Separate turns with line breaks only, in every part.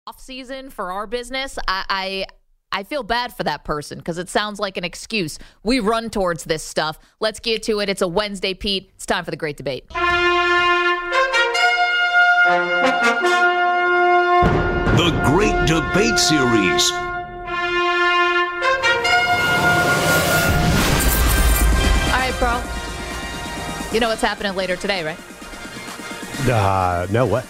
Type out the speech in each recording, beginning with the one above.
off season for our business, I feel bad for that person because it sounds like an excuse. We run towards this stuff. Let's get to it. It's a Wednesday, Pete. It's time for the Great Debate.
The Great Debate Series.
All right, bro. You know what's happening later today, right?
No, what?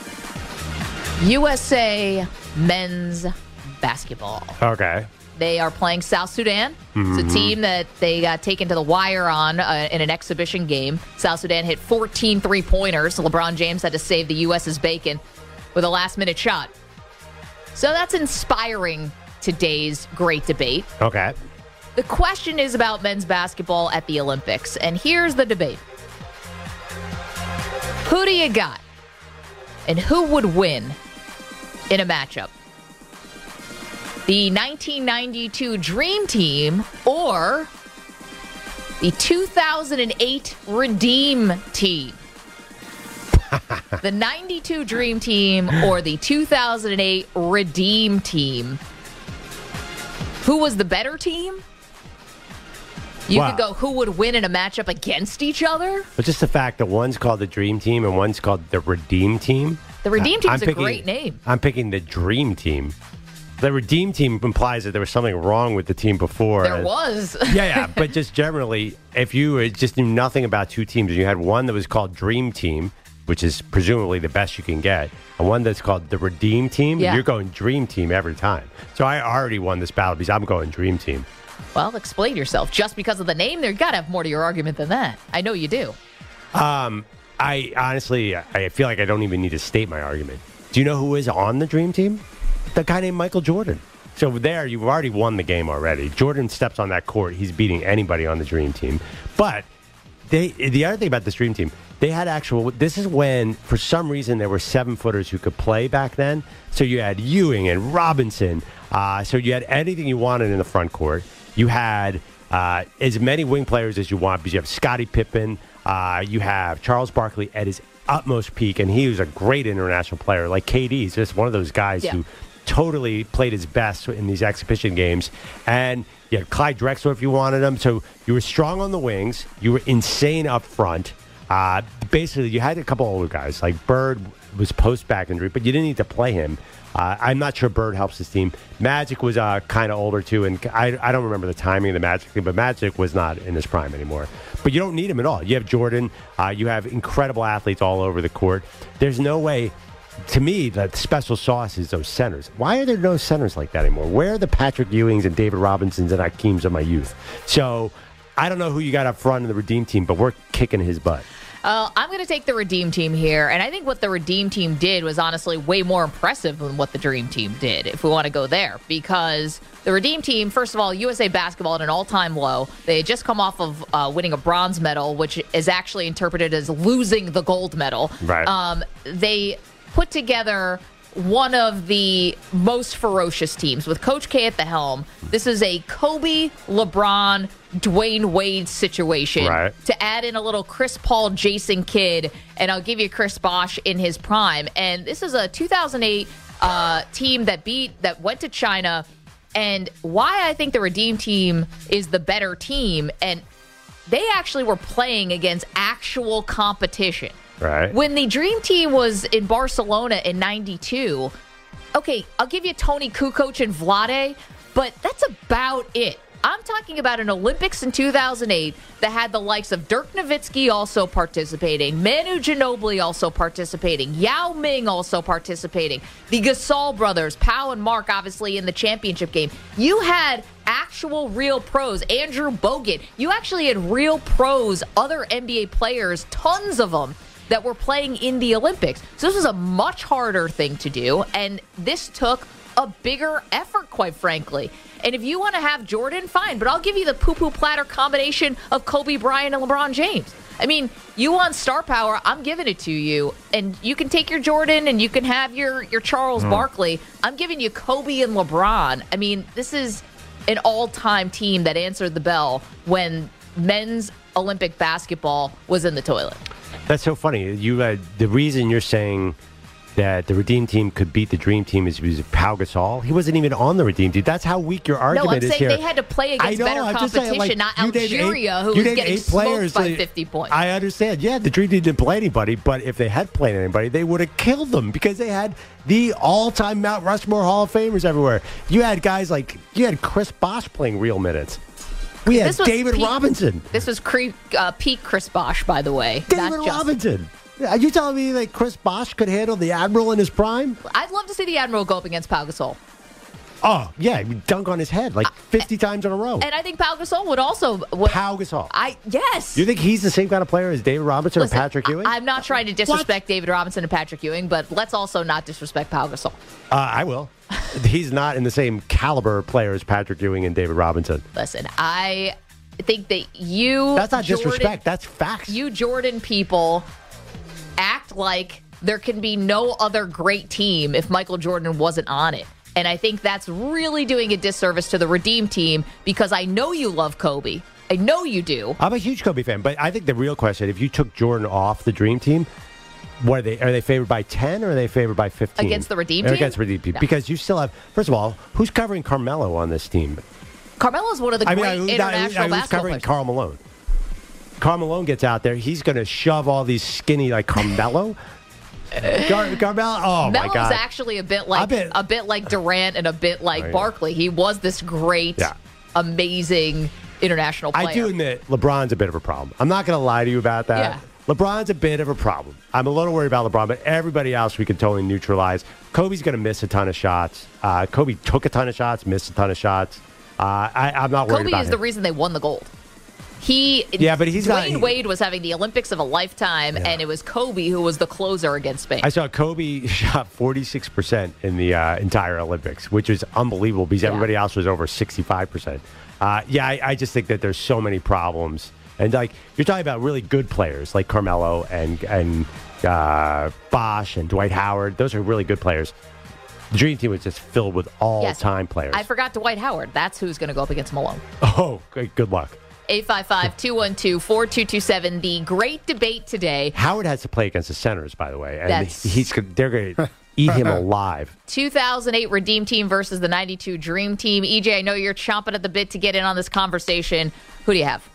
USA men's basketball.
Okay.
They are playing South Sudan. It's a team that they got taken to the wire on in an exhibition game. South Sudan hit 14 three-pointers. LeBron James had to save the U.S.'s bacon with a last-minute shot. So that's inspiring today's great debate.
Okay.
The question is about men's basketball at the Olympics, and here's the debate. Who do you got? And who would win in a matchup? The 1992 Dream Team or the 2008 Redeem Team? The 92 Dream Team or the 2008 Redeem Team? Who was the better team? You could go, who would win in a matchup against each other?
But just the fact that one's called the Dream Team and one's called the Redeem Team.
The Redeem Team is a great name.
I'm picking the Dream Team. The Redeem Team implies that there was something wrong with the team before.
There was.
Yeah, but just generally, if you just knew nothing about two teams, and you had one that was called Dream Team, which is presumably the best you can get, and one that's called the Redeem Team, you're going Dream Team every time. So I already won this battle because I'm going Dream Team.
Well, explain yourself. Just because of the name, there got to have more to your argument than that. I know you do.
I honestly, I feel like I don't even need to state my argument. Do you know who is on the Dream Team? The guy named Michael Jordan. So there, you've already won the game already. Jordan steps on that court. He's beating anybody on the Dream Team. But the other thing about this Dream Team, they had this is when, for some reason, there were 7-footers who could play back then. So you had Ewing and Robinson. So you had anything you wanted in the front court. You had as many wing players as you want because you have Scottie Pippen. You have Charles Barkley at his utmost peak, and he was a great international player. Like KD, he's just one of those guys who totally played his best in these exhibition games. And you had Clyde Drexler if you wanted him. So you were strong on the wings. You were insane up front. Basically, you had a couple older guys. Like Bird was post-back injury, but you didn't need to play him. I'm not sure Bird helps his team. Magic was kind of older, too, and I don't remember the timing of the Magic thing, but Magic was not in his prime anymore. But you don't need him at all. You have Jordan. You have incredible athletes all over the court. There's no way, to me, that special sauce is those centers. Why are there no centers like that anymore? Where are the Patrick Ewings and David Robinsons and Hakeems of my youth? So I don't know who you got up front in the Redeem Team, but we're kicking his butt.
I'm going to take the Redeem Team here, and I think what the Redeem Team did was honestly way more impressive than what the Dream Team did, if we want to go there, because the Redeem Team, first of all, USA Basketball at an all-time low. They had just come off of winning a bronze medal, which is actually interpreted as losing the gold medal.
Right.
They put together one of the most ferocious teams with Coach K at the helm. This is a Kobe, LeBron, Dwayne Wade situation.
Right.
To add in a little Chris Paul, Jason Kidd, and I'll give you Chris Bosh in his prime. And this is a 2008 team that went to China. And why I think the Redeem Team is the better team, and they actually were playing against actual competition.
Right.
When the Dream Team was in Barcelona in 92, okay, I'll give you Tony Kukoc and Vlade, but that's about it. I'm talking about an Olympics in 2008 that had the likes of Dirk Nowitzki also participating, Manu Ginobili also participating, Yao Ming also participating, the Gasol brothers, Pau and Mark, obviously, in the championship game. You had actual real pros, Andrew Bogut. You actually had real pros, other NBA players, tons of them, that were playing in the Olympics. So this was a much harder thing to do, and this took a bigger effort, quite frankly. And if you want to have Jordan, fine, but I'll give you the poo-poo platter combination of Kobe Bryant and LeBron James. I mean, you want star power, I'm giving it to you. And you can take your Jordan and you can have your Charles Barkley. I'm giving you Kobe and LeBron. I mean, this is an all-time team that answered the bell when men's Olympic basketball was in the toilet.
That's so funny. The reason you're saying that the Redeem Team could beat the Dream Team is because of Pau Gasol. He wasn't even on the Redeem Team. That's how weak your argument is here.
No, I'm saying they had to play against better competition, not Algeria, who was getting smoked by 50 points.
I understand. Yeah, the Dream Team didn't play anybody, but if they had played anybody, they would have killed them because they had the all-time Mount Rushmore Hall of Famers everywhere. You had guys like, you had Chris Bosh playing real minutes. We had David Robinson.
This was peak Chris Bosh, by the way.
David Robinson. Are you telling me that Chris Bosh could handle the Admiral in his prime?
I'd love to see the Admiral go up against Pau Gasol.
Oh, yeah, he'd dunk on his head like 50 times in a row.
And I think Pau Gasol would also...
Pau Gasol?
Yes.
You think he's the same kind of player as David Robinson or Patrick Ewing?
I'm not trying to disrespect David Robinson and Patrick Ewing, but let's also not disrespect Pau Gasol.
I will. He's not in the same caliber player as Patrick Ewing and David Robinson.
Listen, I think that you...
That's not disrespect. That's facts.
You Jordan people... act like there can be no other great team if Michael Jordan wasn't on it. And I think that's really doing a disservice to the Redeem Team because I know you love Kobe. I know you do.
I'm a huge Kobe fan, but I think the real question, if you took Jordan off the Dream Team, what are they? Are they favored by 10 or are they favored by 15?
Against the Redeem Team?
Against the Redeem Team. No. Because you still have, first of all, who's covering Carmelo on this team?
Carmelo's one of the great international
who's covering
players.
Karl Malone? Karl Malone gets out there. He's going to shove all these skinny like Carmelo. Carmelo. Oh my God.
Melo's actually a bit like Durant and a bit like Barkley. He was this great, amazing international player.
I do admit LeBron's a bit of a problem. I'm not going to lie to you about that.
Yeah.
LeBron's a bit of a problem. I'm a little worried about LeBron, but everybody else we can totally neutralize. Kobe's going to miss a ton of shots. Kobe took a ton of shots, missed a ton of shots. I'm not worried about him.
Kobe is the reason they won the gold.
But Dwayne
Wade was having the Olympics of a lifetime, and it was Kobe who was the closer against Spain.
I saw Kobe shot 46% in the entire Olympics, which is unbelievable because everybody else was over 65%. I just think that there's so many problems. And like you're talking about really good players like Carmelo and Bosh and Dwight Howard. Those are really good players. The Dream Team was just filled with all-time players.
I forgot Dwight Howard. That's who's going to go up against Malone.
Oh, great. Good luck.
855-212-4227. The great debate today.
Howard has to play against the Senators, by the way. And they're going to eat him alive.
2008 Redeem Team versus the 92 Dream Team. EJ, I know you're chomping at the bit to get in on this conversation. Who do you have?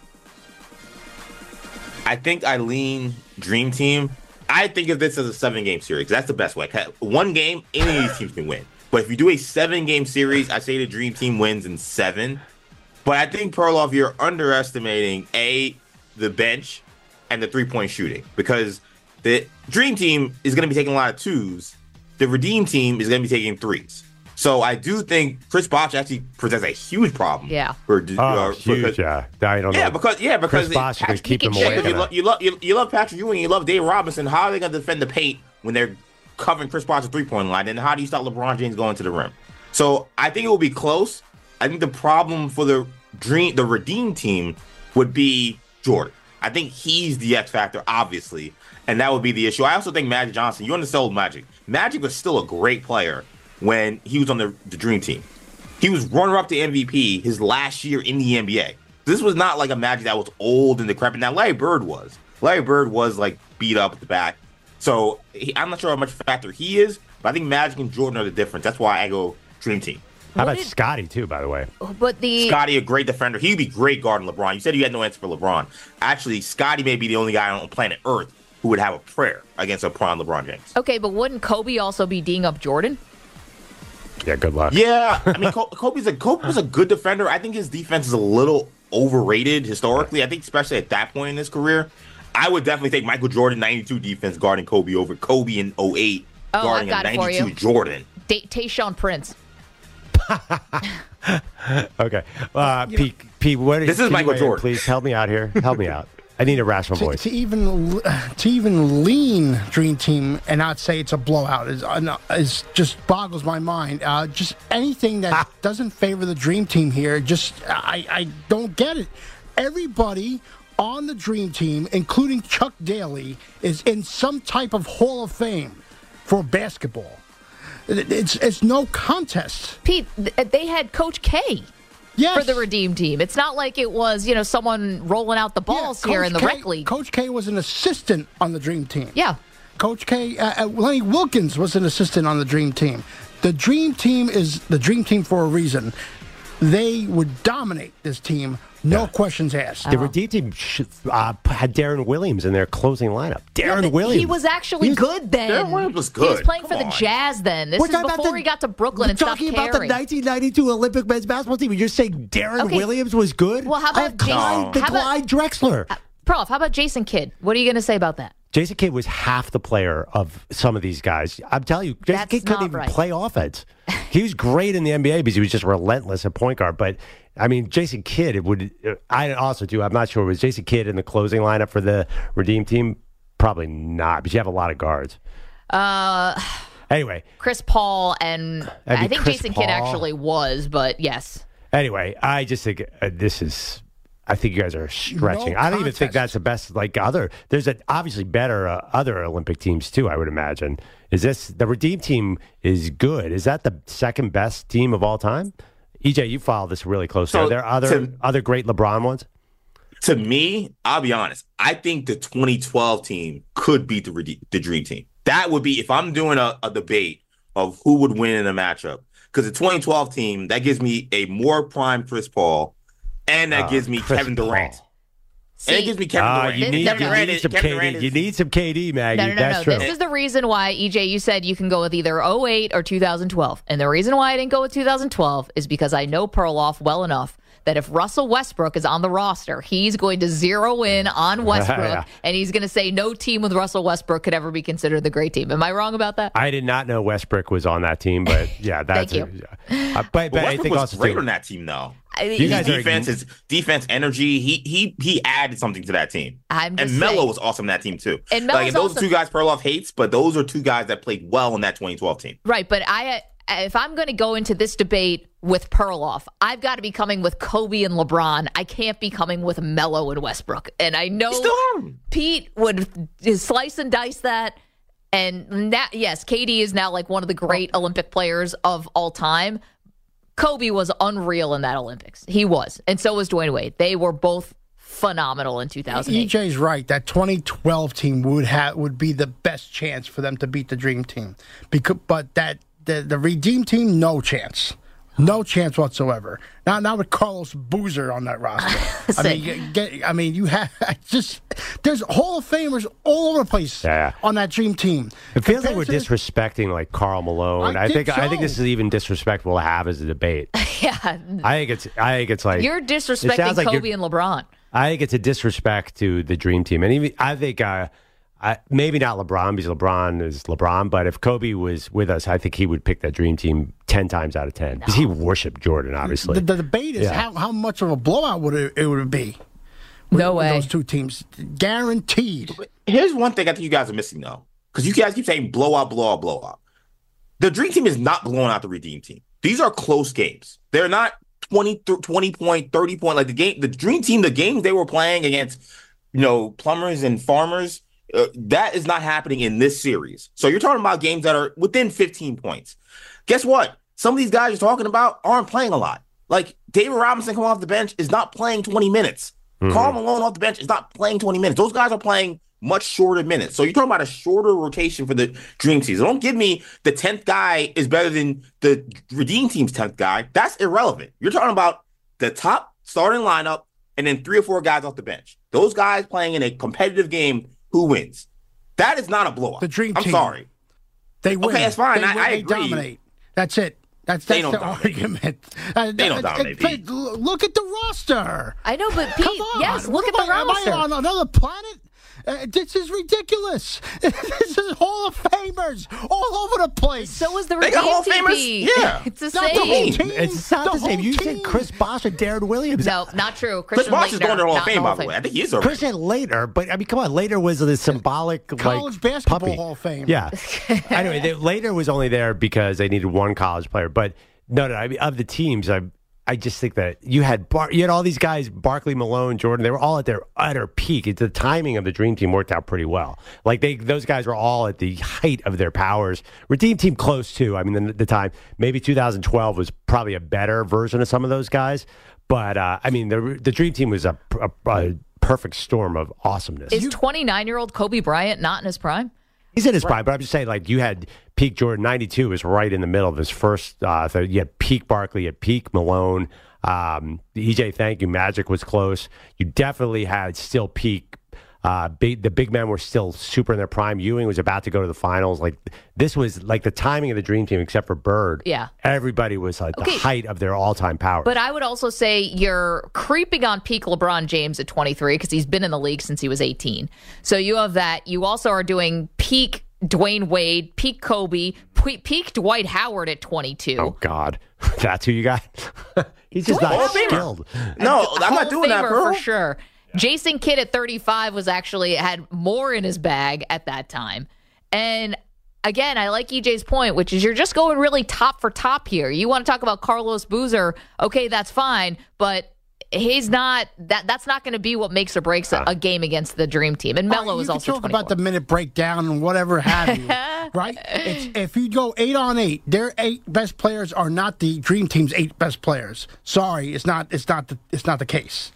I think I lean Dream Team. I think of this as a 7-game series. That's the best way. One game, any of these teams can win. But if you do a 7-game series, I say the Dream Team wins in 7. But I think, Perloff, you're underestimating, the bench and the three-point shooting. Because the Dream Team is going to be taking a lot of 2s. The Redeem Team is going to be taking 3s. So I do think Chris Bosh actually presents a huge problem.
Yeah.
Huge, yeah. I don't know.
Because
Chris Bosh is going to keep him away.
You love Patrick Ewing, you love Dave Robinson. How are they going to defend the paint when they're covering Chris Bosh's three-point line? And how do you stop LeBron James going to the rim? So I think it will be close. I think the problem for the Redeem Team would be Jordan. I think he's the X factor, obviously, and that would be the issue. I also think Magic Johnson, you undersold Magic. Magic was still a great player when he was on the Dream Team. He was runner-up to MVP his last year in the NBA. This was not like a Magic that was old and decrepit. Now, Larry Bird was. Larry Bird was, like, beat up at the back. So I'm not sure how much factor he is, but I think Magic and Jordan are the difference. That's why I go Dream Team.
How about Scotty, too, by the way?
Scotty, a great defender. He'd be great guarding LeBron. You said you had no answer for LeBron. Actually, Scotty may be the only guy on planet Earth who would have a prayer against a prime LeBron James.
Okay, but wouldn't Kobe also be D'ing up Jordan?
Yeah, good luck.
Yeah, I mean, Kobe's a good defender. I think his defense is a little overrated historically. I think especially at that point in his career. I would definitely take Michael Jordan 92 defense guarding Kobe over Kobe in 08 guarding a 92 Jordan.
Tayshaun Prince.
Okay. Pete,
this is Michael Jordan.
Please help me out here. Help me out. I need a rational voice.
To even lean Dream Team and not say it's a blowout is just boggles my mind. Just anything that doesn't favor the Dream Team here, I don't get it. Everybody on the Dream Team, including Chuck Daly, is in some type of Hall of Fame for basketball. It's no contest.
Pete, they had Coach K. Yes. For the Redeem Team. It's not like it was, someone rolling out the balls here in the rec league.
Coach K was an assistant on the Dream Team.
Yeah.
Coach K, Lenny Wilkins was an assistant on the Dream Team. The Dream Team is the Dream Team for a reason. They would dominate this team, no questions asked.
The Redeem Team had Darren Williams in their closing lineup. Darren Williams.
He was actually good then.
Darren Williams was good.
He was playing
Come
for the
on.
Jazz then. This is before he got to Brooklyn and stopped
talking
caring.
about the 1992 Olympic men's basketball team. You're saying Darren
Okay.
Williams was good?
Well, how
I have
about
Clyde,
Jason- how about-
Clyde Drexler.
Prof, how about Jason Kidd? What are you going to say about that?
Jason Kidd was half the player of some of these guys. I'm telling you, Jason
That's
Kidd couldn't
not
even
right.
play offense. He was great in the NBA because he was just relentless at point guard. But, I mean, Jason Kidd, I also do, I'm not sure, was Jason Kidd in the closing lineup for the Redeem Team? Probably not, but you have a lot of guards. Anyway.
Chris Paul and I think
Chris
Jason
Paul.
Kidd actually was, but yes.
Anyway, I just think this is. I think you guys are stretching.
No
I don't even think
contest.
that's the best. There's obviously better other Olympic teams too. I would imagine. Is this the Redeem Team is good? Is that the second best team of all time? EJ, you follow this really closely.
So,
Are there other great LeBron ones?
To me, I'll be honest. I think the 2012 team could beat the Dream Team. That would be, if I'm doing a debate of who would win in a matchup. Because the 2012 team, that gives me a more prime Chris Paul, and that gives me
Chris
Kevin Durant.
Paul.
And it gives me Kevin Durant.
You need
Kevin Durant is-
some
Kevin Durant
KD.
is-
You need some KD, Maggie.
No.
That's true.
This is the reason why, EJ, you said you can go with either 08 or 2012. And the reason why I didn't go with 2012 is because I know Perloff well enough that if Russell Westbrook is on the roster, he's going to zero in on Westbrook,
Yeah.
and he's going to say no team with Russell Westbrook could ever be considered the great team. Am I wrong about that?
I did not know Westbrook was on that team, but yeah, that's
Thank you.
But I
Westbrook
think
was
also
great
too,
on that team, though.
You guys are
His defense energy, he added something to that team.
I'm just
And Melo
saying.
was awesome in that team too.
And Melo's
and those
awesome.
two guys Perloff hates, but those are two guys that played well in that 2012 team.
Right, but if I'm going to go into this debate with Perloff, I've got to be coming with Kobe and LeBron. I can't be coming with Melo and Westbrook. And I know
Still have him.
Pete would slice and dice that. And that, yes, KD is now like one of the great Olympic players of all time. Kobe was unreal in that Olympics. He was. And so was Dwayne Wade. They were both phenomenal in 2008.
EJ's right. That 2012 team would be the best chance for them to beat the Dream Team. But the Redeem Team, no chance. No chance whatsoever. Not with Carlos Boozer on that roster. You have there's Hall of Famers all over the place on that Dream Team.
It feels like
Compared
we're
to-
disrespecting like Karl Malone.
I think
I think
so.
this is even disrespectful to have as a debate.
Yeah.
I think it's like
You're
it
disrespecting
sounds like
Kobe and LeBron.
I think it's a disrespect to the Dream Team, and even I think maybe not LeBron because LeBron is LeBron, but if Kobe was with us, I think he would pick that Dream Team 10 times out of 10 because he worshipped Jordan, obviously.
The debate is how much of a blowout would it be?
No
with
way.
those two teams, guaranteed.
Here's one thing I think you guys are missing, though, because you guys keep saying blowout, blowout, blowout. The Dream Team is not blowing out the Redeem Team. These are close games. They're not 20 point, 30 point. Like the Dream Team, the games they were playing against, plumbers and farmers, that is not happening in this series. So you're talking about games that are within 15 points. Guess what? Some of these guys you're talking about aren't playing a lot. Like David Robinson coming off the bench is not playing 20 minutes. Karl Malone off the bench is not playing 20 minutes. Those guys are playing much shorter minutes. So you're talking about a shorter rotation for the Dream Team. So don't give me the 10th guy is better than the Redeem Team's 10th guy. That's irrelevant. You're talking about the top starting lineup and then 3 or 4 guys off the bench. Those guys playing in a competitive game, who wins? That is not a blowout.
The Dream
I'm
Team.
sorry.
They win.
Okay, that's fine.
They
I
They
agree.
dominate. That's it. That's
They don't
the
dominate.
argument.
They don't dominate, Pete.
Look at the roster.
I know, but Pete,
Come on.
yes, look at
What
the
am
roster.
I on another planet? This is ridiculous. This is Hall of Famers all over the place.
So is the
They got Hall of
Redeem
Famers?
Team.
Yeah.
It's the
Not the whole
same.
team.
It's not the same.
whole
You
team.
said Chris Bosh and Darren Williams.
No, not true.
Chris
Christian
Bosh is
Laettner,
going to the Hall of
not in
Fame,
the
by the way. I think he is already.
Chris said later, but I mean, come on. Later was the symbolic
College
like
basketball
puppy.
Hall of Fame.
Yeah. Anyway, later was only there because they needed one college player. But no. I mean, of the teams, I just think that you had all these guys, Barkley, Malone, Jordan. They were all at their utter peak. The timing of the Dream Team worked out pretty well. Like those guys were all at the height of their powers. Redeem Team close too. I mean, the time maybe 2012 was probably a better version of some of those guys. But I mean, the Dream Team was a perfect storm of awesomeness.
Is 29-year-old Kobe Bryant not in his prime?
He's in his prime, but I'm just saying, like, you had peak Jordan. 92 was right in the middle of his first. So you had peak Barkley, you had peak Malone. EJ, thank you. Magic was close. You definitely had still peak. The big men were still super in their prime. Ewing was about to go to the finals. Like, this was like the timing of the Dream Team, except for Bird.
Yeah.
Everybody was at the height of their all-time power.
But I would also say you're creeping on peak LeBron James at 23 because he's been in the league since he was 18. So you have that. You also are doing peak Dwayne Wade, peak Kobe, peak Dwight Howard at 22.
Oh, God. That's who you got? He's just not skilled.
No, I'm not doing that, bro.
For sure. Jason Kidd at 35 had more in his bag at that time. And again, I like EJ's point, which is you're just going really top for top here. You want to talk about Carlos Boozer, okay, that's fine, but he's not that's not going to be what makes or breaks a game against the Dream Team. And Melo is also 24.
You can talk about the minute breakdown and whatever have you, right? If you go 8-on-8, their 8 best players are not the Dream Team's 8 best players. Sorry, it's not the case.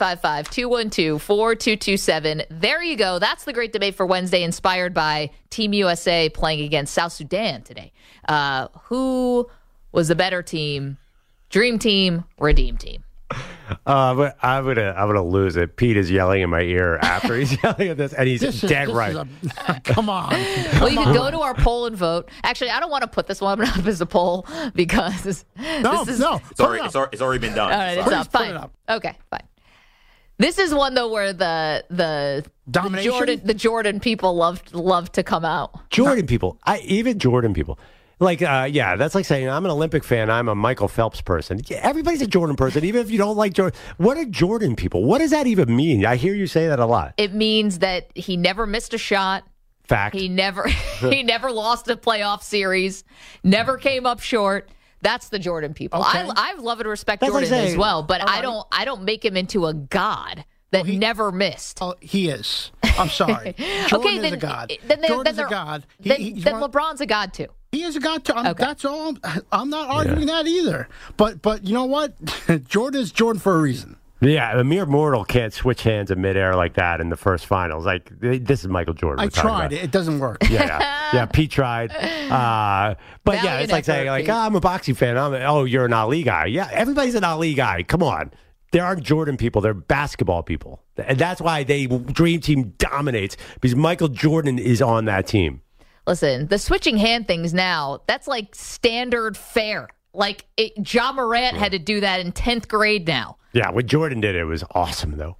855-212-4227. There you go. That's the great debate for Wednesday, inspired by Team USA playing against South Sudan today. Who was the better team? Dream Team, Redeem Team?
But I'm gonna lose it. Pete is yelling in my ear after he's yelling at this, and he's dead right.
Come on.
Well, you can go to our poll and vote. Actually, I don't want to put this one up as a poll because
It's
already been done.
All right, it's up. Fine. Okay, fine. This is one though where the Jordan people love to come out.
Jordan people, even Jordan people. Like, that's like saying I'm an Olympic fan. I'm a Michael Phelps person. Yeah, everybody's a Jordan person, even if you don't like Jordan. What are Jordan people? What does that even mean? I hear you say that a lot.
It means that he never missed a shot.
Fact.
He never lost a playoff series. Never came up short. That's the Jordan people.
Okay.
I love and respect Jordan as well, but I don't make him into a god that never missed.
Oh, he is. I'm sorry. Jordan is a god. Jordan's a god.
Then LeBron's a god too.
He is a god too. That's all. I'm not arguing that either. But you know what? Jordan is Jordan for a reason.
Yeah, a mere mortal can't switch hands in midair like that in the first finals. Like, this is Michael Jordan.
I tried it. It doesn't work.
Yeah, Pete tried. But yeah, it's like saying, like, I'm a boxing fan. You're an Ali guy. Yeah, everybody's an Ali guy. Come on. There aren't Jordan people. They're basketball people. And that's why Dream Team dominates, because Michael Jordan is on that team.
Listen, the switching hand things now, that's like standard fare. Like, Ja Morant had to do that in 10th grade now.
Yeah, when Jordan did it was awesome, though.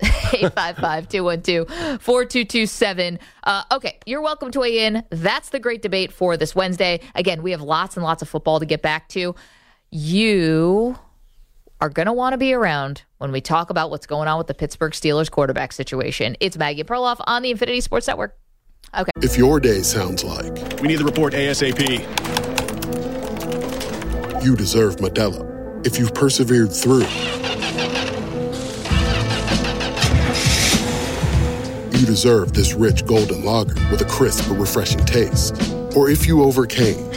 855-212-4227. Okay, you're welcome to weigh in. That's the great debate for this Wednesday. Again, we have lots and lots of football to get back to. You are going to want to be around when we talk about what's going on with the Pittsburgh Steelers quarterback situation. It's Maggie Perloff on the Infinity Sports Network. Okay.
If your day sounds like,
we need the report ASAP,
you deserve Modelo. If you've persevered through, you deserve this rich golden lager with a crisp but refreshing taste. Or if you overcame,
2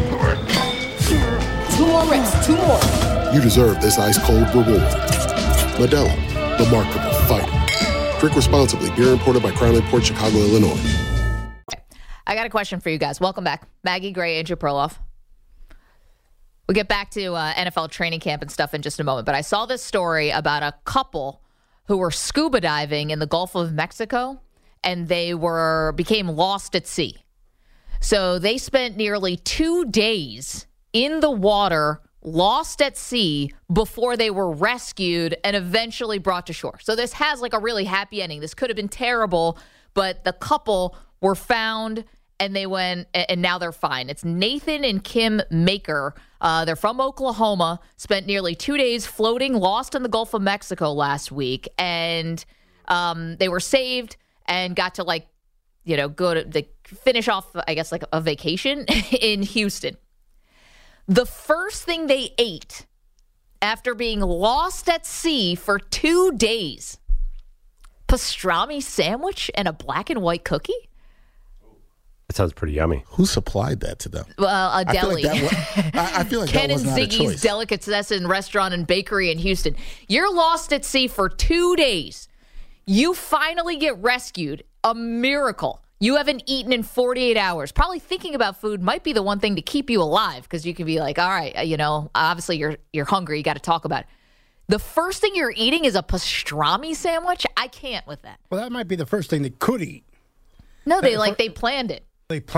more reps, 2 more.
You deserve this ice cold reward. Modelo, the mark of a fighter. Drink responsibly. Beer imported by Crown Imports, Chicago, Illinois.
I got a question for you guys. Welcome back. Maggie Gray, Andrew Perloff. We'll get back to NFL training camp and stuff in just a moment. But I saw this story about a couple who were scuba diving in the Gulf of Mexico, and they became lost at sea. So they spent nearly 2 days in the water, lost at sea, before they were rescued and eventually brought to shore. So this has like a really happy ending. This could have been terrible, but the couple were found and they went, and now they're fine. It's Nathan and Kim Maker. They're from Oklahoma, spent nearly 2 days floating, lost in the Gulf of Mexico last week, and they were saved and got to finish off, I guess, like a vacation in Houston. The first thing they ate after being lost at sea for 2 days, pastrami sandwich and a black and white cookie?
That sounds pretty yummy.
Who supplied that to them?
Well, a deli.
I feel like
Ken
that was
and
not a
Ziggy's
choice.
Delicatessen Restaurant and Bakery in Houston. You're lost at sea for 2 days. You finally get rescued. A miracle. You haven't eaten in 48 hours. Probably thinking about food might be the one thing to keep you alive because you can be like, all right, obviously you're hungry. You got to talk about it. The first thing you're eating is a pastrami sandwich? I can't with that.
Well, that might be the first thing they could eat.
No, they planned it.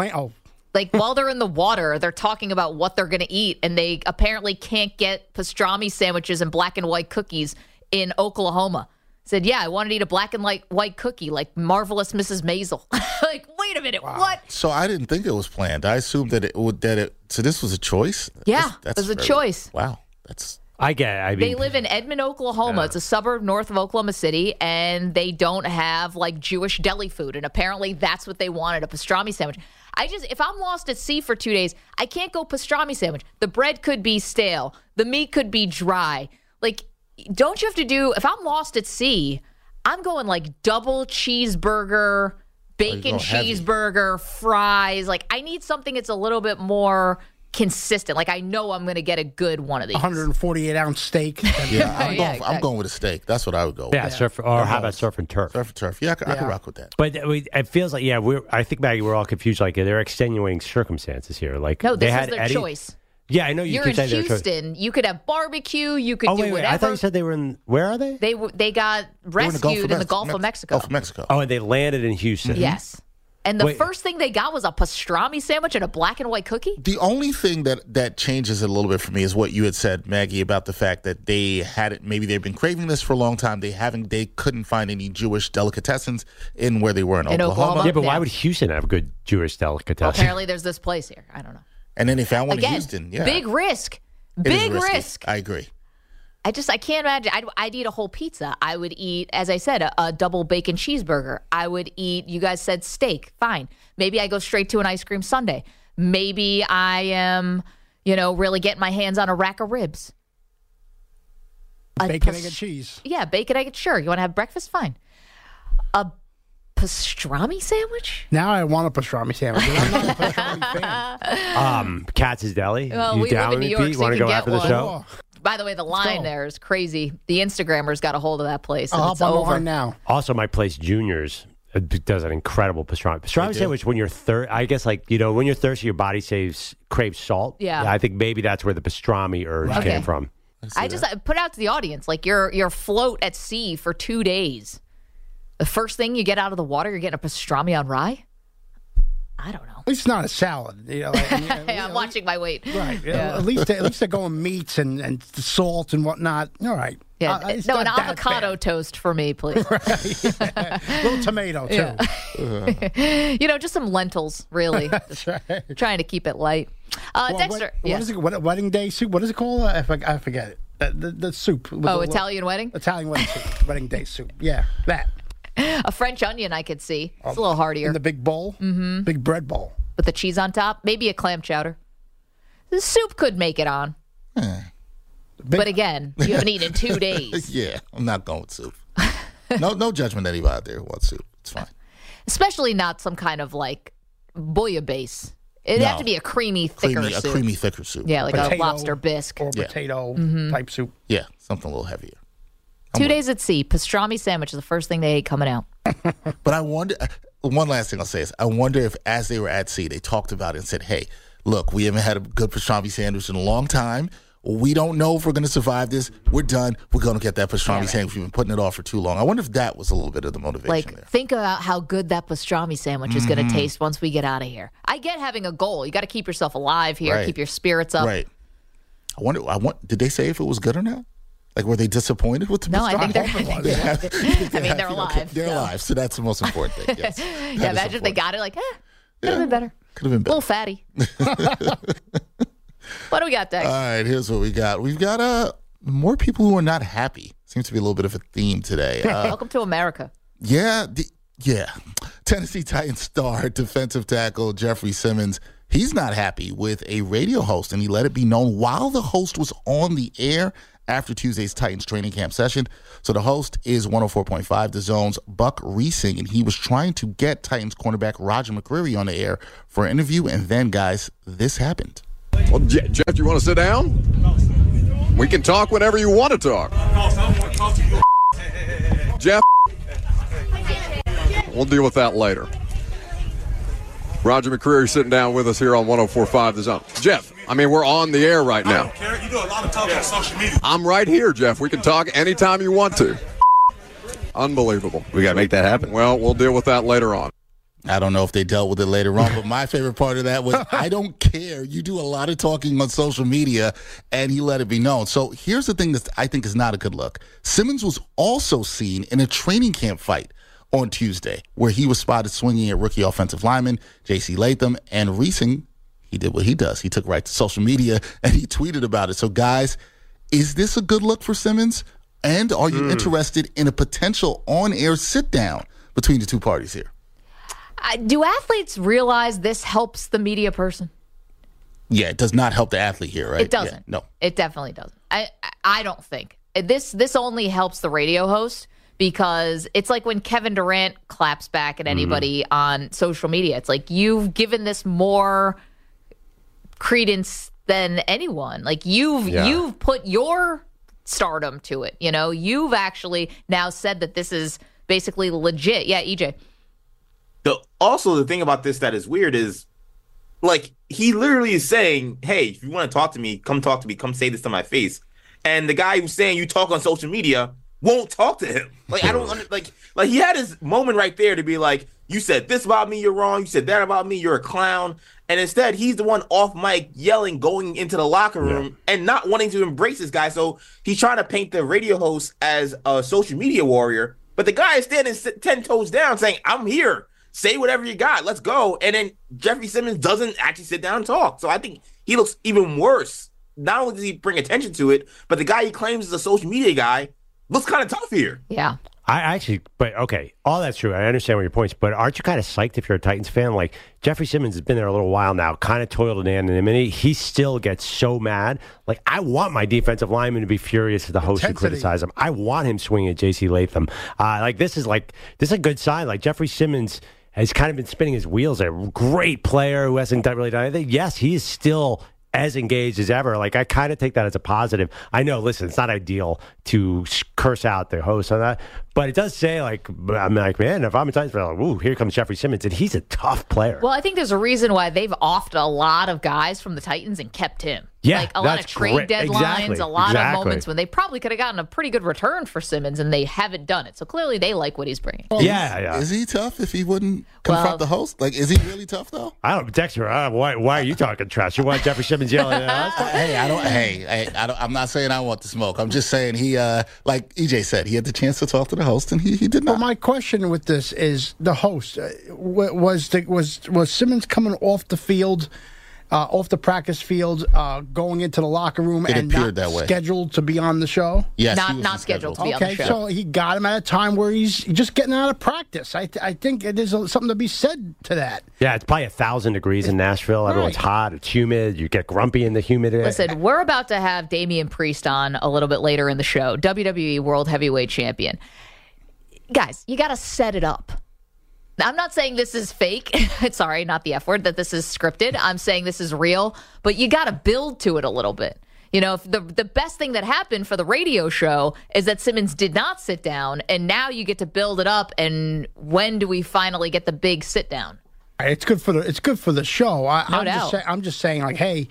Like while they're in the water, they're talking about what they're going to eat, and they apparently can't get pastrami sandwiches and black and white cookies in Oklahoma. Said, yeah, I wanted to eat a black and white cookie like Marvelous Mrs. Maisel. Like, wait a minute, what?
So I didn't think it was planned. I assumed that so this was a choice?
Yeah, it was a choice.
Wow.
They live in Edmond, Oklahoma. It's a suburb north of Oklahoma City, and they don't have like Jewish deli food. And apparently that's what they wanted, a pastrami sandwich. If I'm lost at sea for 2 days, I can't go pastrami sandwich. The bread could be stale. The meat could be dry. Like, don't you have to do, if I'm lost at sea, I'm going like double cheeseburger, bacon cheeseburger, fries. Like, I need something that's a little bit more consistent. Like, I know I'm going to get a good one of these.
148-ounce steak.
I'm going with a steak. That's what I would go with.
Yeah, how about surf and turf?
Surf and turf. Yeah, I can rock with that.
But it feels like, I think, Maggie, we're all confused. Like, there are extenuating circumstances here. Like,
no, this is their choice.
Yeah, I know you
You're in Houston. You could have barbecue. You could do whatever.
I thought you said they were in. Where are they?
They got rescued in the Gulf of Mexico.
Gulf of Mexico.
Oh, and they landed in Houston.
Yes. And the first thing they got was a pastrami sandwich and a black and white cookie?
The only thing that changes it a little bit for me is what you had said, Maggie, about the fact that they hadn't, maybe they've been craving this for a long time. They couldn't find any Jewish delicatessens in where they were in Oklahoma.
Yeah, but why would Houston have good Jewish delicatessens?
Well, apparently there's this place here. I don't know.
And then they found one in Houston. Yeah.
Big risk. Big risk.
I agree.
I can't imagine. I'd eat a whole pizza. I would eat, as I said, a double bacon cheeseburger. I would eat, you guys said steak. Fine. Maybe I go straight to an ice cream sundae. Maybe I am, really getting my hands on a rack of ribs.
Bacon, egg, and cheese.
Yeah, bacon, egg, sure. You want to have breakfast? Fine. A pastrami sandwich?
Now I want a pastrami sandwich. I'm not a pastrami fan.
Katz's Deli.
Well, we live in New York, so
want to go after the show?
By the way, the line there is crazy. The Instagrammers got a hold of that place. And
it's over now.
Also, my place, Junior's, does an incredible pastrami sandwich when you're I guess, when you're thirsty, your body craves salt.
Yeah.
I think maybe that's where the pastrami urge came from.
I put out to the audience, like your float at sea for 2 days. The first thing you get out of the water, you're getting a pastrami on rye? I don't know.
At least it's not a salad.
I'm watching my weight.
Right. Yeah. At least they're going meats and salt and whatnot. All right.
Yeah. An avocado toast for me, please.
Right. Yeah. A little tomato, too.
Yeah. Just some lentils, really.
That's right.
Trying to keep it light. Dexter.
What is it? Wedding day soup? What is it called? I forget it. The soup.
Italian wedding?
Italian wedding soup. Wedding day soup. Yeah, that.
A French onion I could see. It's a little heartier.
In the big bowl? Mm-hmm. Big bread bowl.
With the cheese on top. Maybe a clam chowder. The soup could make it on. But again, you haven't eaten in 2 days.
Yeah, I'm not going with soup. No judgment anybody out there who wants soup. It's fine.
Especially not some kind of bouillabaisse. It'd have to be a creamy, thicker soup.
A creamy, thicker soup.
Yeah, like a lobster bisque.
Or potato type soup.
Yeah, something a little heavier.
2 days at sea, pastrami sandwich is the first thing they ate coming out.
But I wonder, one last thing I'll say is, I wonder if as they were at sea, they talked about it and said, hey, look, we haven't had a good pastrami sandwich in a long time. We don't know if we're going to survive this. We're done. We're going to get that pastrami sandwich. We've been putting it off for too long. I wonder if that was a little bit of the motivation there.
Think about how good that pastrami sandwich is going to taste once we get out of here. I get having a goal. You got to keep yourself alive here, keep your spirits up.
Right. Did they say if it was good or not? Like, were they disappointed with the pastrami?
No, I think they're alive.
Okay. They're alive, so that's the most important thing. Yes.
Imagine if they got it could have been better.
Could have been better.
A little fatty. What do we got, Dex?
All right, here's what we got. We've got more people who are not happy. Seems to be a little bit of a theme today.
Welcome to America.
Yeah. Tennessee Titans star defensive tackle Jeffrey Simmons, he's not happy with a radio host, and he let it be known while the host was on the air after Tuesday's Titans training camp session. So the host is 104.5, The Zone's Buck Reesing, and he was trying to get Titans cornerback Roger McCreary on the air for an interview, and then, guys, this happened.
Well, Jeff, you want to sit down? We can talk whenever you want to talk. Jeff, we'll deal with that later. Roger McCreary sitting down with us here on 104.5 The Zone. Jeff, I mean, we're on the air right now.
I don't care. You do a lot of talking on social media.
I'm right here, Jeff. We can talk anytime you want to. Unbelievable.
We got to make that happen.
Well, we'll deal with that later on.
I don't know if they dealt with it later on, but my favorite part of that was, I don't care. You do a lot of talking on social media, and he let it be known. So here's the thing that I think is not a good look. Simmons was also seen in a training camp fight on Tuesday, where he was spotted swinging at rookie offensive lineman J.C. Latham, and Reesing, he did what he does. He took right to social media, and he tweeted about it. So, guys, is this a good look for Simmons? And are you interested in a potential on-air sit-down between the two parties here?
Do athletes realize this helps the media person?
Yeah, it does not help the athlete here, right?
It doesn't.
Yeah, no.
It definitely doesn't. I don't think. This only helps the radio host, because it's like when Kevin Durant claps back at anybody on social media. It's like, you've given this more credence than anyone. Like, you've put your stardom to it. You know, you've actually now said that this is basically legit. Yeah, EJ.
Also, the thing about this that is weird is, like, he literally is saying, hey, if you want to talk to me, come say this to my face. And the guy who's saying you talk on social media won't talk to him. Like, I don't like he had his moment right there to be like, you said this about me, you're wrong. You said that about me, you're a clown. And instead, he's the one off mic yelling, going into the locker room and not wanting to embrace this guy. So he's trying to paint the radio host as a social media warrior. But the guy is standing 10 toes down saying, I'm here. Say whatever you got. Let's go. And then Jeffrey Simmons doesn't actually sit down and talk. So I think he looks even worse. Not only does he bring attention to it, but the guy he claims is a social media guy looks kind of tough here.
Yeah.
But okay, all that's true. I understand what your points, but aren't you kind of psyched if you're a Titans fan? Like, Jeffrey Simmons has been there a little while now, kind of toiled in anonymity. He still gets so mad. Like, I want my defensive lineman to be furious at the host and criticize him. I want him swinging at J.C. Latham. This is a good sign. Like, Jeffrey Simmons has kind of been spinning his wheels. A great player who hasn't really done anything. Yes, he is still as engaged as ever. Like, I kind of take that as a positive. I know, listen, it's not ideal to curse out the host on that, but it does say, like, I'm like, man, if I'm a Titans fan, like, ooh, here comes Jeffrey Simmons, and he's a tough player.
Well, I think there's a reason why they've offed a lot of guys from the Titans and kept him.
Yeah,
like a lot of trade deadlines,
exactly.
a lot of moments when they probably could have gotten a pretty good return for Simmons, and they haven't done it. So clearly they like what he's bringing.
Well, Is he tough if he wouldn't confront the host? Like, is he really tough, though?
I don't, Dexter, why are you talking trash? You want Jeffrey Simmons yelling at us?
I'm not saying I want the smoke. I'm just saying he, like EJ said, he had the chance to talk to the host, and he did not.
Well, my question with this is the host. Was Simmons coming off the field, off the practice field, going into the locker room and not scheduled to be on the show?
Yes,
not scheduled to be on the show.
Okay, so he got him at a time where he's just getting out of practice. I think there's something to be said to that.
Yeah, it's probably 1,000 degrees in Nashville. Right. Everyone's hot. It's humid. You get grumpy in the humidity.
Listen, we're about to have Damian Priest on a little bit later in the show, WWE World Heavyweight Champion. Guys, you got to set it up. Now, I'm not saying this is fake. Sorry, not the F word, that this is scripted. I'm saying this is real, but you got to build to it a little bit. You know, if the best thing that happened for the radio show is that Simmons did not sit down, and now you get to build it up. And when do we finally get the big sit down?
It's good for the show. I'm just saying, like, hey,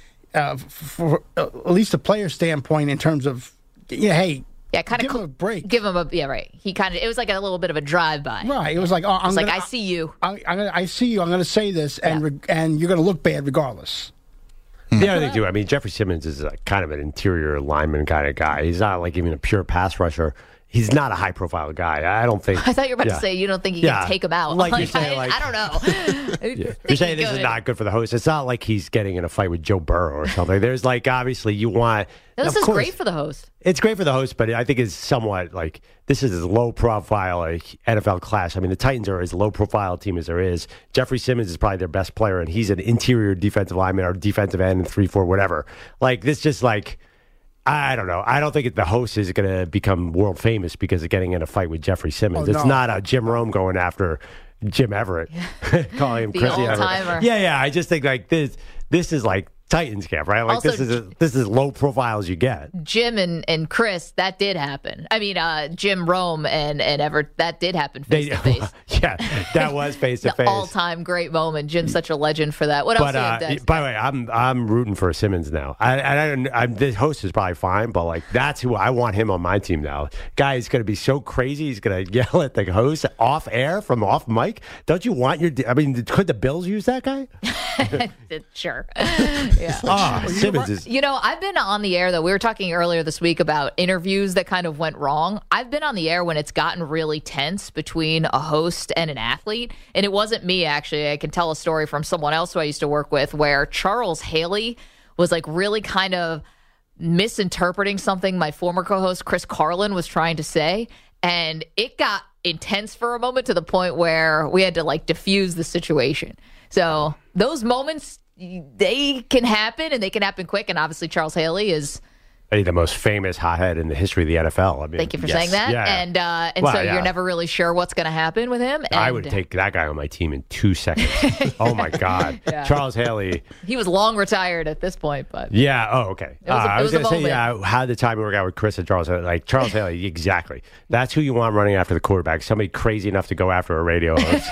for at least a player standpoint, in terms of, hey.
Yeah, kind of
give him a break.
Give him right. It was like a little bit of a drive-by.
Right. It was like,
I see you.
I see you. I'm going to say this, and you're going to look bad regardless.
The other thing, too, I mean, Jeffrey Simmons is kind of an interior lineman kind of guy. He's not like even a pure pass rusher. He's not a high-profile guy. I don't think.
I thought you were about to say you don't think you can take him out.
Like you're saying,
I don't know.
You're saying this is not good for the host. It's not like he's getting in a fight with Joe Burrow or something. There's like, obviously, you want.
This is great for the host.
It's great for the host, but I think it's somewhat like this is as low-profile NFL class. I mean, the Titans are as low-profile team as there is. Jeffrey Simmons is probably their best player, and he's an interior defensive lineman or defensive end in 3-4, whatever. Like, this just like. I don't know. I don't think the host is going to become world famous because of getting in a fight with Jeffrey Simmons. It's not a Jim Rome going after Jim Everett, calling him
the
Chrissy
old-timer.
Everett. Yeah. I just think like this is like Titans camp, right? Like
Also,
this is as low profile as you get.
Jim and Chris, that did happen. I mean, Jim Rome and Everett, that did happen face to face.
Yeah, that was face to face.
All-time great moment. Jim's such a legend for that. What else do you have, Dex?
By the way, I'm rooting for Simmons now. The host is probably fine, but like that's who I want him on my team now. Guy is going to be so crazy. He's going to yell at the host off air from off mic. Don't you want your? I mean, could the Bills use that guy?
Sure. Yeah.
Simmons is.
You know, I've been on the air, though. We were talking earlier this week about interviews that kind of went wrong. I've been on the air when it's gotten really tense between a host and an athlete. And it wasn't me, actually. I can tell a story from someone else who I used to work with where Charles Haley was like really kind of misinterpreting something my former co-host Chris Carlin was trying to say. And it got intense for a moment to the point where we had to like diffuse the situation. So those moments, they can happen, and they can happen quick. And obviously, Charles Haley is
The most famous hothead in the history of the NFL. I mean,
thank you for saying that.
Yeah.
And so you're never really sure what's going to happen with him. And
I would take that guy on my team in 2 seconds. Oh my God, Charles Haley.
He was long retired at this point, but
yeah. Oh, okay. I was going to say,
moment.
how the time we work out with Chris and Charles, like Charles Haley, exactly. That's who you want running after the quarterback. Somebody crazy enough to go after a radio host.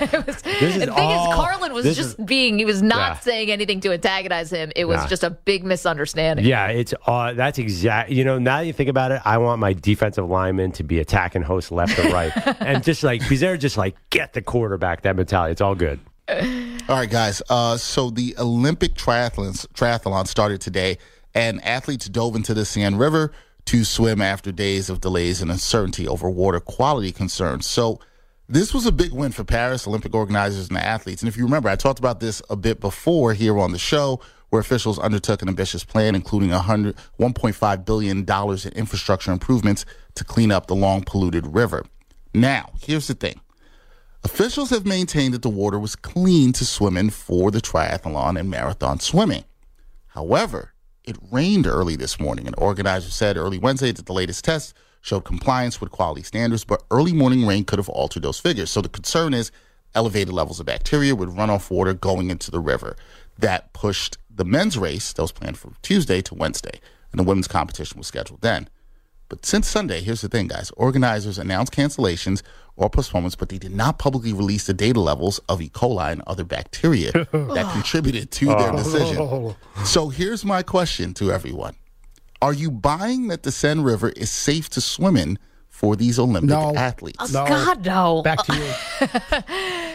Carlin was he was not saying anything to antagonize him. It was just a big misunderstanding.
Yeah, that's exactly. Now that you think about it, I want my defensive linemen to be attacking hosts left or right, and just like because they're just like get the quarterback. That mentality, it's all good.
All right, guys. So the Olympic triathlon started today, and athletes dove into the Seine River to swim after days of delays and uncertainty over water quality concerns. So this was a big win for Paris, Olympic organizers, and the athletes. And if you remember, I talked about this a bit before here on the show, where officials undertook an ambitious plan, including $1.5 billion in infrastructure improvements to clean up the long-polluted river. Now, here's the thing. Officials have maintained that the water was clean to swim in for the triathlon and marathon swimming. However, it rained early this morning, and organizers said early Wednesday that the latest tests showed compliance with quality standards, but early morning rain could have altered those figures. So the concern is elevated levels of bacteria with runoff water going into the river. That pushed the men's race that was planned for Tuesday to Wednesday, and the women's competition was scheduled then. But since Sunday, here's the thing, guys. Organizers announced cancellations or postponements, but they did not publicly release the data levels of E. coli and other bacteria that contributed to their decision. So here's my question to everyone. Are you buying that the Seine River is safe to swim in for these Olympic athletes?
Oh, no. God, no.
Back to you.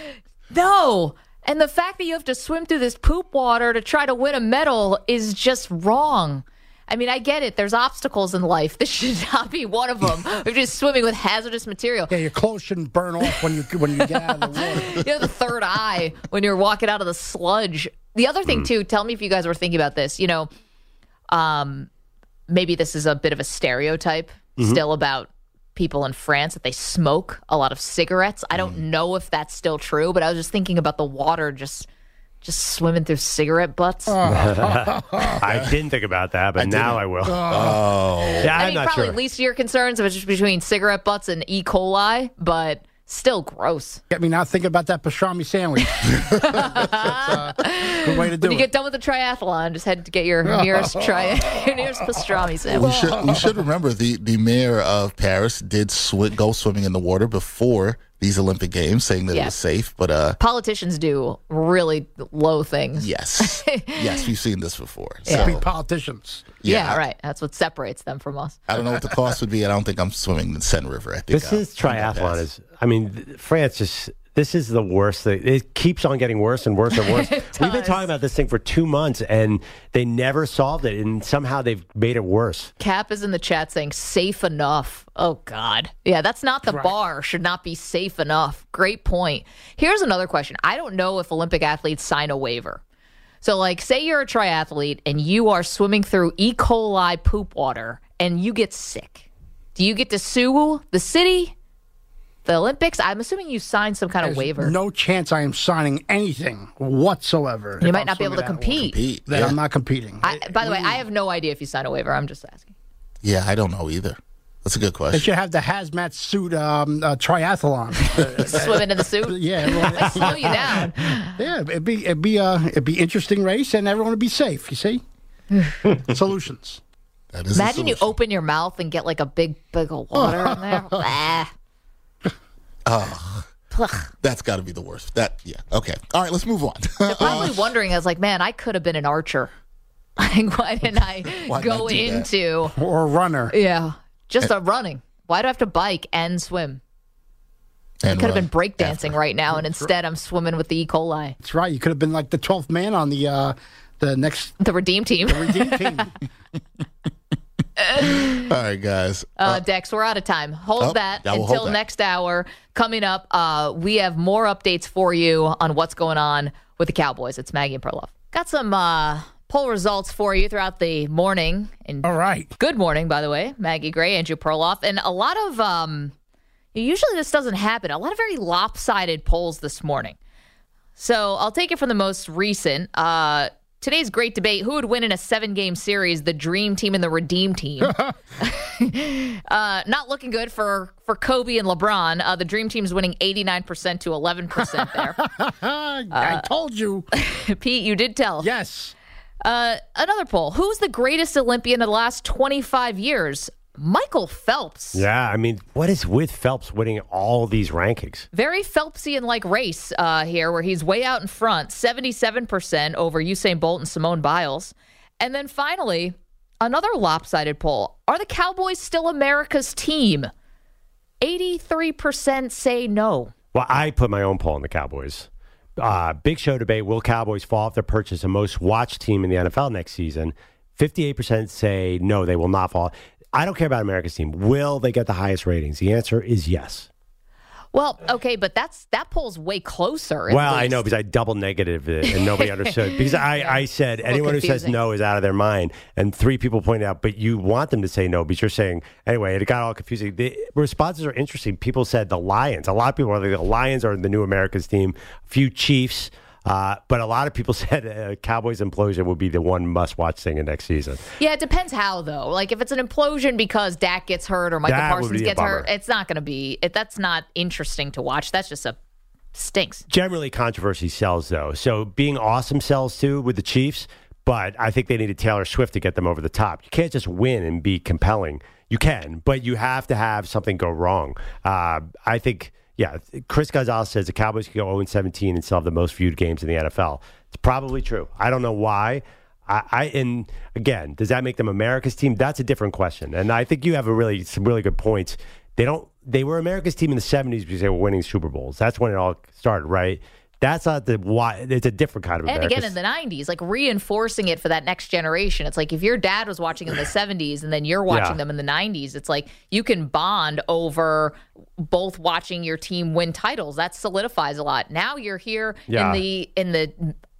No. And the fact that you have to swim through this poop water to try to win a medal is just wrong. I mean, I get it. There's obstacles in life. This should not be one of them. We're just swimming with hazardous material.
Yeah, your clothes shouldn't burn off when you get out of the water.
You know, the third eye when you're walking out of the sludge. The other thing, too, tell me if you guys were thinking about this. You know, maybe this is a bit of a stereotype still about people in France, that they smoke a lot of cigarettes. I don't know if that's still true, but I was just thinking about the water just swimming through cigarette butts.
I didn't think about that, but now I will. Yeah,
I'm not probably least of your concerns was just between cigarette butts and E. coli, but still gross.
Get me now thinking about that pastrami sandwich. Good way to do it.
When you get done with the triathlon, just head to get your nearest pastrami sandwich.
We should remember the mayor of Paris did go swimming in the water before these Olympic Games, saying that it was safe. But
politicians do really low things.
Yes. Yes, we've seen this before.
Yeah. So, politicians.
Yeah, right. That's what separates them from us.
I don't know what the cost would be. I don't think I'm swimming in the Seine River. I think
this is triathlon. France just. This is the worst thing. It keeps on getting worse and worse and worse. We've been talking about this thing for 2 months, and they never solved it, and somehow they've made it worse.
Cap is in the chat saying safe enough. Oh, God. Yeah, that's not the bar. Should not be safe enough. Great point. Here's another question. I don't know if Olympic athletes sign a waiver. So, like, say you're a triathlete, and you are swimming through E. coli poop water, and you get sick. Do you get to sue the city? The Olympics? I'm assuming you signed some kind of waiver.
No chance I am signing anything whatsoever.
You might not be able to compete.
Then I'm not competing.
By the way, I have no idea if you sign a waiver. I'm just asking.
Yeah, I don't know either. That's a good
They
question.
should have the hazmat suit triathlon.
Swimming in the suit.
Yeah,
Might slow you down.
yeah. It'd be interesting race, and everyone would be safe. You see, solutions.
That is a
Imagine you
solution.
open your mouth and get like a big of water in there.
That's got to be the worst. Okay. All right, let's move on.
They're probably wondering, I was like, man, I could have been an archer. Like, why didn't I
Why
go
not do that?
into
Or a runner.
just a running? Why do I have to bike and swim? I
And
could have
run
been breakdancing
after.
right now, and instead I'm swimming with the E. coli.
That's right. You could have been like the 12th man on the next
The Redeem Team.
redeem team.
All right, guys.
Dex, we're out of time. Hold that
yeah, we'll
until
hold that.
next hour. Coming up, we have more updates for you on what's going on with the Cowboys. It's Maggie and Perloff. Got some poll results for you throughout the morning. And
All right.
good morning, by the way. Maggie Gray, Andrew Perloff. And a lot of, usually this doesn't happen, a lot of very lopsided polls this morning. So I'll take it from the most recent. Today's great debate, who would win in a 7-game series, the Dream Team and the Redeem Team? Not looking good for Kobe and LeBron. The Dream Team's winning 89% to 11% there.
I told you.
Pete, you did tell.
Yes.
Another poll. Who's the greatest Olympian in the last 25 years? Michael Phelps.
Yeah, I mean, what is with Phelps winning all these rankings?
Very Phelpsian-like race here, where he's way out in front, 77% over Usain Bolt and Simone Biles. And then finally, another lopsided poll. Are the Cowboys still America's team? 83% say no.
Well, I put my own poll on the Cowboys. Big show debate, will Cowboys fall off their perch as the most watched team in the NFL next season? 58% say no, they will not fall. I don't care about America's team. Will they get the highest ratings? The answer is yes.
Well, okay, but that poll's way closer.
Well, I know because I double negative it and nobody understood. Because I said anyone who says
confusing.
no is out of their mind. And 3 people pointed out, but you want them to say no because you're saying, anyway, it got all confusing. The responses are interesting. People said the Lions. A lot of people are like, the Lions are the new America's team. A few Chiefs. But a lot of people said Cowboys implosion would be the one must-watch thing in next season.
Yeah, it depends how, though. Like, if it's an implosion because Dak gets hurt or Michael
That would
Parsons
be a
gets hurt,
bummer.
it's not going to be. That's not interesting to watch. That's just stinks.
Generally, controversy sells, though. So being awesome sells, too, with the Chiefs. But I think they needed Taylor Swift to get them over the top. You can't just win and be compelling. You can, but you have to have something go wrong. I think... Yeah, Chris Gonzalez says the Cowboys could go 0-17 and still have the most viewed games in the NFL. It's probably true. I don't know why. And again, does that make them America's team? That's a different question. And I think you have some really good points. They were America's team in the 70s because they were winning Super Bowls. That's when it all started, right? That's not the why. It's a different kind of
And
America's.
again, in the 90s, like reinforcing it for that next generation. It's like if your dad was watching in the 70s and then you're watching them in the 90s, it's like you can bond over both watching your team win titles. That solidifies a lot. Now you're here in the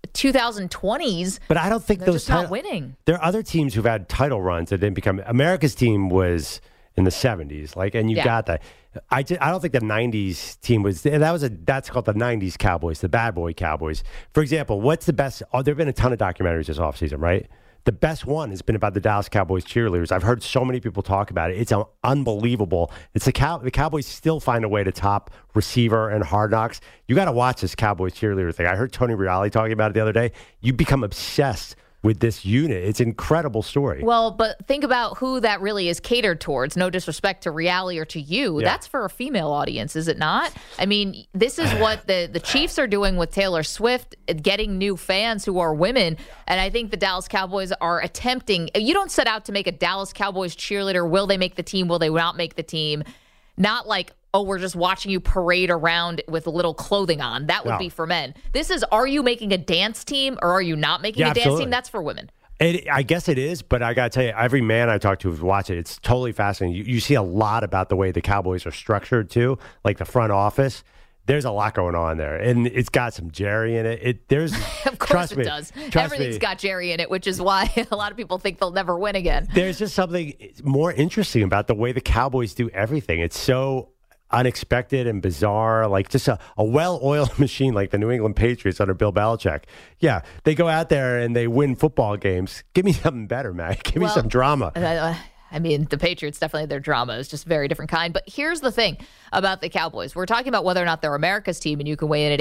2020s.
But I don't think
they're
those
just not winning.
There are other teams who've had title runs that didn't become. America's team was in the 70s, and you got that. I don't think the 90s team was. That's called the 90s Cowboys, the bad boy Cowboys. For example, what's the best? There have been a ton of documentaries this offseason, right? The best one has been about the Dallas Cowboys cheerleaders. I've heard so many people talk about it. It's unbelievable. It's the Cowboys still find a way to top receiver and Hard Knocks. You got to watch this Cowboys cheerleader thing. I heard Tony Reali talking about it the other day. You become obsessed with this unit. It's an incredible story.
Well, but think about who that really is catered towards. No disrespect to Reali or to you.
Yeah.
That's for a female audience, is it not? I mean, this is what the Chiefs are doing with Taylor Swift, getting new fans who are women. And I think the Dallas Cowboys are attempting. You don't set out to make a Dallas Cowboys cheerleader. Will they make the team? Will they not make the team? Not like, oh, we're just watching you parade around with a little clothing on. That would be for men. This is, are you making a dance team or are you not making a dance
absolutely.
team? That's for women.
I guess it is, but I got to tell you, every man I talk to who's watched it, it's totally fascinating. You see a lot about the way the Cowboys are structured, too, like the front office. There's a lot going on there, and it's got some Jerry in it. There's
Of course it does. Everything's got Jerry in it, which is why a lot of people think they'll never win again.
There's just something more interesting about the way the Cowboys do everything. It's so unexpected and bizarre, like just a well-oiled machine like the New England Patriots under Bill Belichick. Yeah, they go out there and they win football games. Give me something better, man. Give me some drama.
I mean, the Patriots, definitely their drama is just a very different kind. But here's the thing about the Cowboys. We're talking about whether or not they're America's team, and you can weigh in at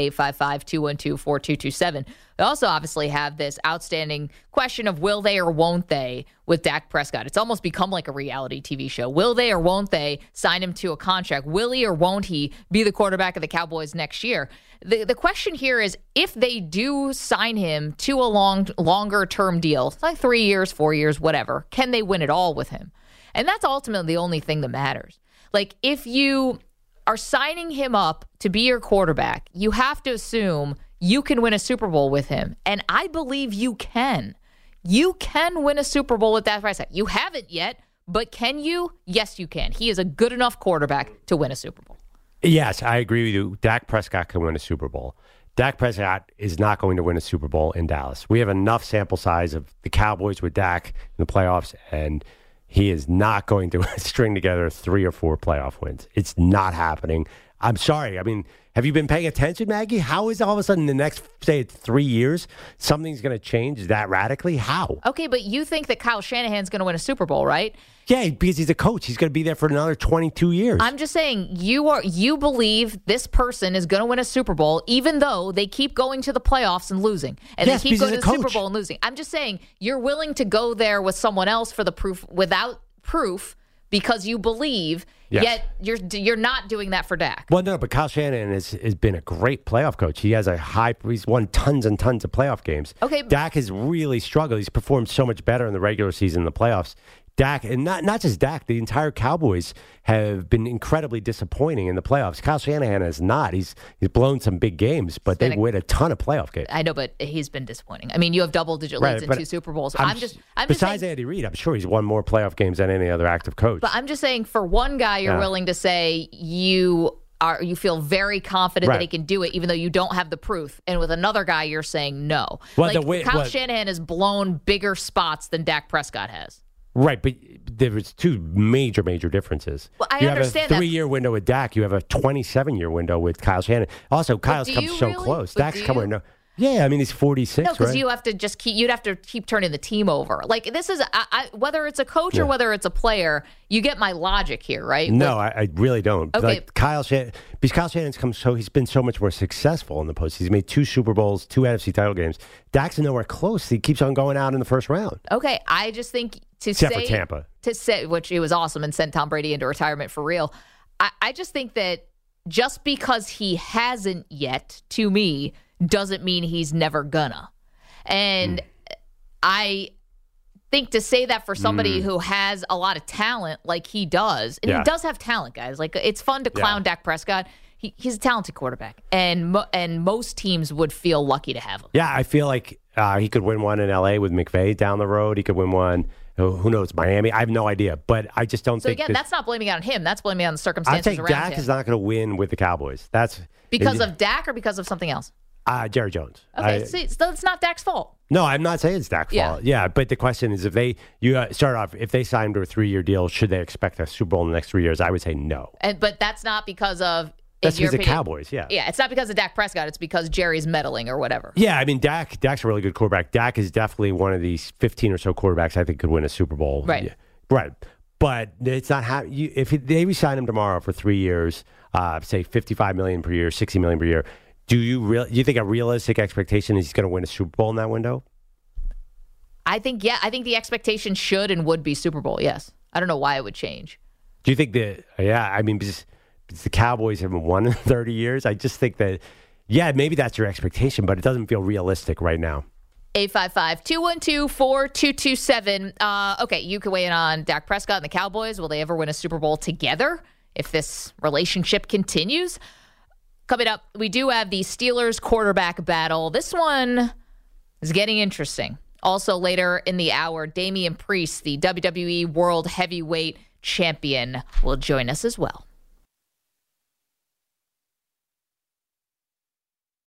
855-212-4227. We also obviously have this outstanding question of will they or won't they with Dak Prescott. It's almost become like a reality TV show. Will they or won't they sign him to a contract? Will he or won't he be the quarterback of the Cowboys next year? The question here is if they do sign him to a longer-term deal, like 3 years, 4 years, whatever, can they win it all with him? And that's ultimately the only thing that matters. Like, if you are signing him up to be your quarterback, you have to assume you can win a Super Bowl with him. And I believe you can. You can win a Super Bowl with Dak Prescott. You haven't yet, but can you? Yes, you can. He is a good enough quarterback to win a Super Bowl.
Yes, I agree with you. Dak Prescott can win a Super Bowl. Dak Prescott is not going to win a Super Bowl in Dallas. We have enough sample size of the Cowboys with Dak in the playoffs, and he is not going to string together 3 or 4 playoff wins. It's not happening. I'm sorry. I mean, have you been paying attention, Maggie? How is all of a sudden the next, say, 3 years, something's going to change that radically? How?
Okay, but you think that Kyle Shanahan's going to win a Super Bowl, right?
Yeah, because he's a coach. He's going to be there for another 22 years.
I'm just saying, you believe this person is going to win a Super Bowl, even though they keep going to the playoffs and losing, and
yes,
they keep going to the
coach.
Super Bowl and losing. I'm just saying, you're willing to go there with someone else for the proof without proof because you believe.
Yes.
Yet you're not doing that for Dak.
Well, no, but Kyle Shanahan has been a great playoff coach. He has he's won tons and tons of playoff games.
Okay,
Dak has really struggled. He's performed so much better in the regular season than the playoffs. Dak, and not just Dak, the entire Cowboys have been incredibly disappointing in the playoffs. Kyle Shanahan has not. He's blown some big games, but they win a ton of playoff games.
I know, but he's been disappointing. I mean, you have double-digit leads in 2 Super Bowls. I'm just
besides
saying,
Andy Reid, I'm sure he's won more playoff games than any other active coach.
But I'm just saying, for one guy, you're willing to say you feel very confident that he can do it, even though you don't have the proof. And with another guy, you're saying no.
Well,
Kyle Shanahan has blown bigger spots than Dak Prescott has.
Right, but there was 2 major differences.
Well, I
you
understand
have a 3-year window with Dak. You have a 27-year window with Kyle Shanahan. Also, Kyle's come so close. Dak's coming. No, yeah, I mean he's 46.
No, because
right?
you have to you'd have to keep turning the team over. Like this is whether it's a coach or whether it's a player. You get my logic here, right?
No, I really don't.
Okay,
like Kyle Shanahan's he's been so much more successful in the postseason. He's made 2 Super Bowls, 2 NFC title games. Dak's nowhere close. He keeps on going out in the first round.
Okay, I just think
except for Tampa,
which it was awesome and sent Tom Brady into retirement for real. I just think that just because he hasn't yet, to me, doesn't mean he's never gonna. And I think to say that for somebody who has a lot of talent like he does, and he does have talent, guys. Like it's fun to clown Dak Prescott. He's a talented quarterback, and most teams would feel lucky to have him.
Yeah, I feel like he could win one in L.A. with McVay down the road. He could win one. Who knows? Miami? I have no idea, but I just don't think.
So again, that's not blaming it on him. That's blaming it on the circumstances around him.
I think Dak is not going to win with the Cowboys. That's
because of Dak or because of something else.
Jerry Jones.
Okay, so it's not Dak's fault.
No, I'm not saying it's Dak's fault. Yeah, but the question is, if they signed to a 3-year deal, should they expect a Super Bowl in the next 3 years? I would say no.
But that's not because of.
That's because of the Cowboys, yeah.
Yeah, it's not because of Dak Prescott. It's because Jerry's meddling or whatever.
Yeah, I mean, Dak's a really good quarterback. Dak is definitely one of these 15 or so quarterbacks I think could win a Super Bowl.
Right.
Yeah. Right. But it's not how if they resign him tomorrow for 3 years, say $55 million per year, $60 million per year, do you think a realistic expectation is he's going to win a Super Bowl in that window?
I think the expectation should and would be Super Bowl, yes. I don't know why it would change.
Do you think because the Cowboys haven't won in 30 years. I just think that, maybe that's your expectation, but it doesn't feel realistic right now.
855-212-4227. Okay, you can weigh in on Dak Prescott and the Cowboys. Will they ever win a Super Bowl together if this relationship continues? Coming up, we do have the Steelers quarterback battle. This one is getting interesting. Also later in the hour, Damian Priest, the WWE World Heavyweight Champion, will join us as well.